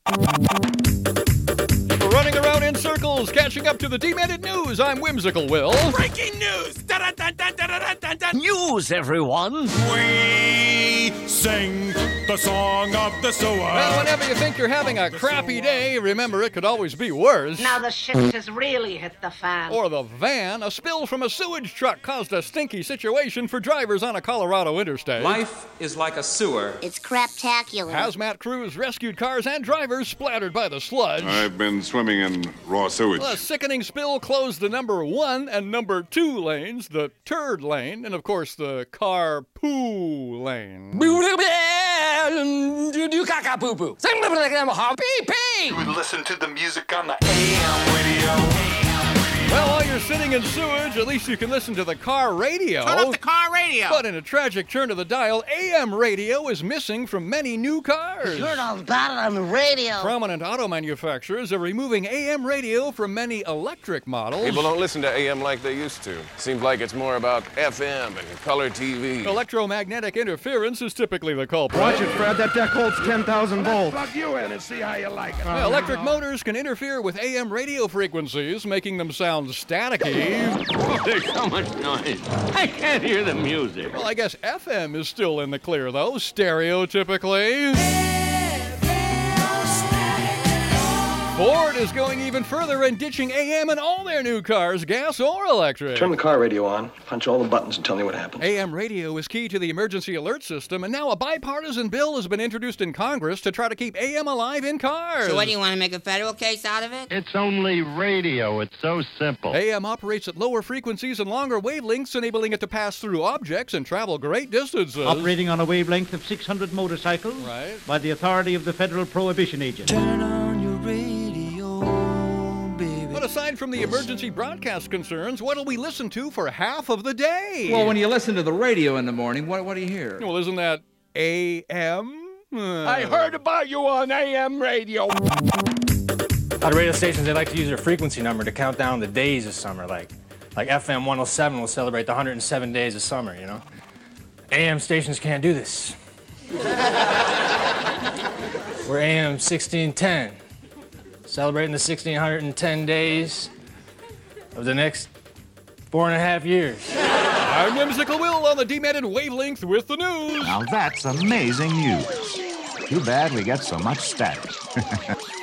Running around in circles, catching up to the demented news. I'm Whimsical Will. Breaking news! News, everyone! We sing the song of the sewer. Well, whenever you think you're having a crappy day, remember it could always be worse. Now the shit has really hit the fan. Or the van. A spill from a sewage truck caused a stinky situation for drivers on a Colorado interstate. Life is like a sewer. It's craptacular. Hazmat crews rescued cars and drivers splattered by the sludge. I've been swimming in raw sewage. A sickening spill closed the number 1 and number 2 lanes, the turd lane, and of course the car poo lane. We listen to the music on the AM radio. Well, while you're sitting in sewage, at least you can listen to the car radio. Turn up the car radio. But in a tragic turn of the dial, AM radio is missing from many new cars. You heard all about it on the radio. Prominent auto manufacturers are removing AM radio from many electric models. People don't listen to AM like they used to. Seems like it's more about FM and color TV. Electromagnetic interference is typically the culprit. Watch it, Fred. That deck holds 10,000 volts. Plug you in and see how you like it. Well, electric motors can interfere with AM radio frequencies, making them sound staticky. Oh, there's so much noise. I can't hear the music. Well, I guess FM is still in the clear, though, stereotypically. Ford is going even further and ditching AM in all their new cars, gas or electric. Turn the car radio on, punch all the buttons, and tell me what happens. AM radio is key to the emergency alert system, and now a bipartisan bill has been introduced in Congress to try to keep AM alive in cars. So what, do you want to make a federal case out of it? It's only radio. It's so simple. AM operates at lower frequencies and longer wavelengths, enabling it to pass through objects and travel great distances. Operating on a wavelength of 600 motorcycles. Right. By the authority of the Federal Prohibition Agent. Turn on your radio, baby. But aside from the emergency broadcast concerns, what'll we listen to for half of the day? Well, when you listen to the radio in the morning, what do you hear? Well, isn't that AM? I heard about you on AM radio. A lot of radio stations, they like to use their frequency number to count down the days of summer. Like FM 107 will celebrate the 107 days of summer, you know? AM stations can't do this. We're AM 1610, celebrating the 1610 days of the next 4.5 years. I'm Whimsical Will on the demented wavelength with the news. Now that's amazing news. Too bad we get so much static.